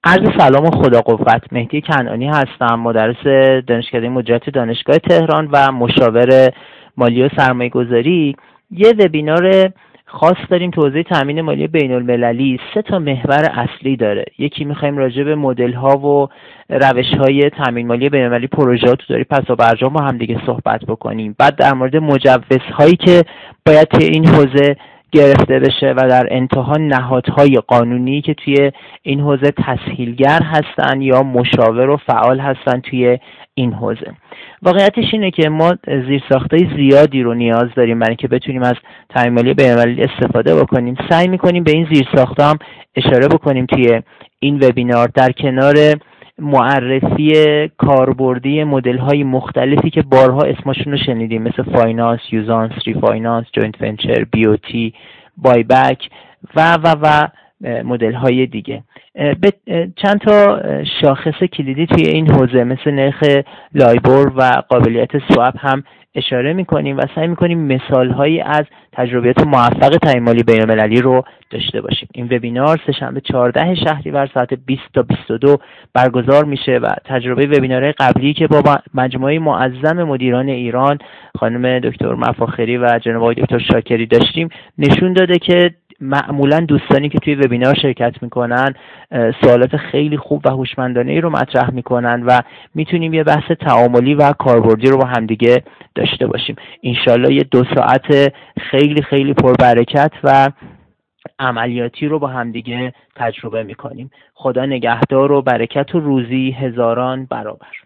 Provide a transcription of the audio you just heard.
عرض سلام و خدا قوت. مهدی کنعانی هستم، مدرس دانشکده مدیریت دانشگاه تهران و مشاور مالی و سرمایه‌گذاری. یه وبینار خاص داریم تو حوزه تامین مالی بین‌المللی. 3 محور اصلی داره. یکی می‌خوایم راجع به مدل‌ها و روش‌های تامین مالی بین‌المللی، پروژه‌ها تو داری پس و برجام با هم دیگه صحبت بکنیم. بعد در مورد مجوزهایی که باید توی این حوزه گرفته بشه و در انتها نهادهای قانونی که توی این حوزه تسهیلگر هستن یا مشاور و فعال هستن توی این حوزه. واقعیتش اینه که ما زیرساختای زیادی رو نیاز داریم برای اینکه بتونیم از تامین مالی بین‌المللی استفاده بکنیم. سعی می‌کنیم به این زیرساخت‌ها هم اشاره بکنیم توی این وبینار، در کنار معرفی کاربردی مدل‌های مختلفی که بارها اسمشون رو شنیدیم، مثل فایننس، یوزانس، ریفایننس، جوینت ونچر، بیوتی، بایبک و مدل‌های دیگه. به چند تا شاخص کلیدی توی این حوزه مثل نرخ لایبور و قابلیت سواب هم اشاره می‌کنیم و سعی می‌کنیم مثال‌هایی از تجربیات موفق تامین مالی بین‌المللی رو داشته باشیم. این وبینار سه‌شنبه 14 شهریور ساعت 20 تا 22 برگزار میشه و تجربه وبینارهای قبلی که با مجموعه معظم مدیران ایران، خانم دکتر مفاخری و جناب آقای دکتر شاکری داشتیم، نشون داده که معمولا دوستانی که توی وبینار شرکت میکنن سوالات خیلی خوب و هوشمندانه ای رو مطرح میکنن و میتونیم یه بحث تعاملی و کاربردی رو با همدیگه داشته باشیم. انشالله یه 2 ساعت خیلی خیلی پربرکت و عملیاتی رو با همدیگه تجربه میکنیم. خدا نگهدار و برکت و روزی هزاران برابر.